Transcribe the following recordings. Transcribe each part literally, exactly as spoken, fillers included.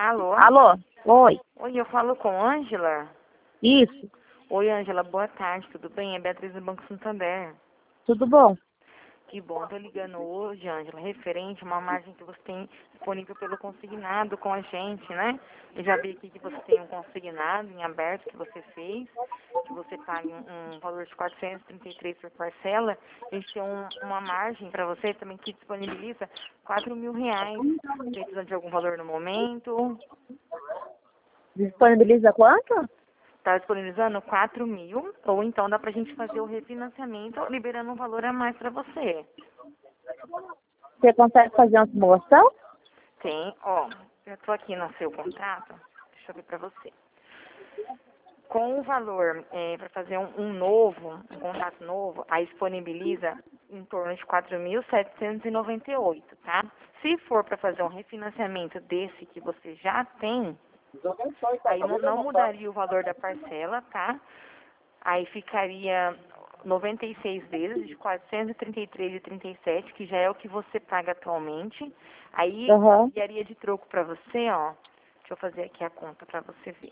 Alô? Alô? Oi. Oi, eu falo com Ângela. Isso. Oi, Ângela, boa tarde, tudo bem? É Beatriz do Banco Santander. Tudo bom? Que bom, tô ligando hoje, Ângela, referente a uma margem que você tem disponível pelo consignado com a gente, né? Eu já vi aqui que você tem um consignado em aberto que você fez, que você paga um, um valor de quatrocentos e trinta e três por parcela. A gente tem um, uma margem para você também que disponibiliza quatro mil reais. Você precisa de algum valor no momento? Disponibiliza quanto? Está disponibilizando quatro mil, ou então dá pra gente fazer o refinanciamento liberando um valor a mais para você. Você consegue fazer uma simulação? Tem, ó, eu tô aqui no seu contrato, deixa eu ver para você. Com o valor é, para fazer um, um novo, um contrato novo, aí disponibiliza em torno de quatro mil setecentos e noventa e oito, tá? Se for para fazer um refinanciamento desse que você já tem, aí não, não mudaria o valor da parcela, tá? Aí ficaria noventa e seis vezes de quatrocentos e trinta e três e trinta e sete, que já é o que você paga atualmente. Aí Aham. enviaria de troco para você, ó. Deixa eu fazer aqui a conta para você ver.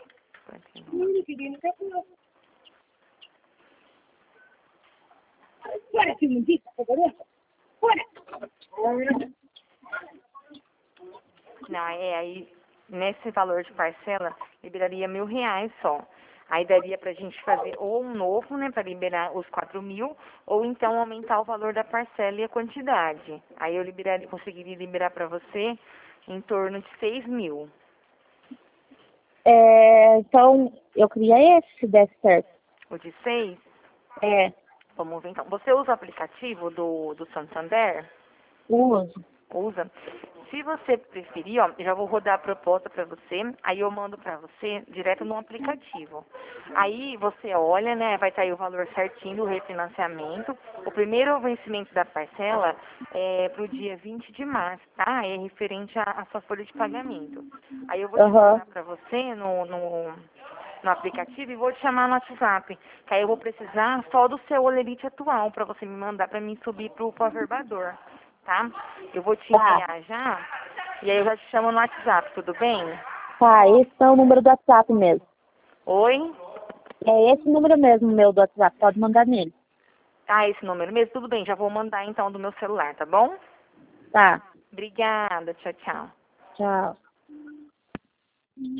Fora, Simundita, fora! Não, é aí, nesse valor de parcela, liberaria mil reais só. Aí daria pra gente fazer ou um novo, né, para liberar os quatro mil, ou então aumentar o valor da parcela e a quantidade. Aí eu liberaria, conseguiria liberar para você em torno de seis mil. É, então, eu queria esse, se desse certo. O de seis? É, Vamos ver então. Você usa o aplicativo do, do Santander? uso. Usa. Se você preferir, ó, eu já vou rodar a proposta para você, aí eu mando para você direto no aplicativo. Aí você olha, né, vai estar aí o valor certinho do refinanciamento. O primeiro vencimento da parcela é para o dia vinte de março, tá? É referente à, à sua folha de pagamento. Aí eu vou te Aham. mandar para você no, no, no aplicativo e vou te chamar no WhatsApp. Que aí eu vou precisar só do seu olerite atual para você me mandar para mim subir para o averbador. Tá? Eu vou te Tá. enviar já, e aí eu já te chamo no WhatsApp, tudo bem? Tá, esse é o número do WhatsApp mesmo. Oi? É esse número mesmo, meu do WhatsApp, pode mandar nele. Ah, esse número mesmo? Tudo bem, já vou mandar então do meu celular, tá bom? Tá, Obrigada, tchau, tchau. tchau.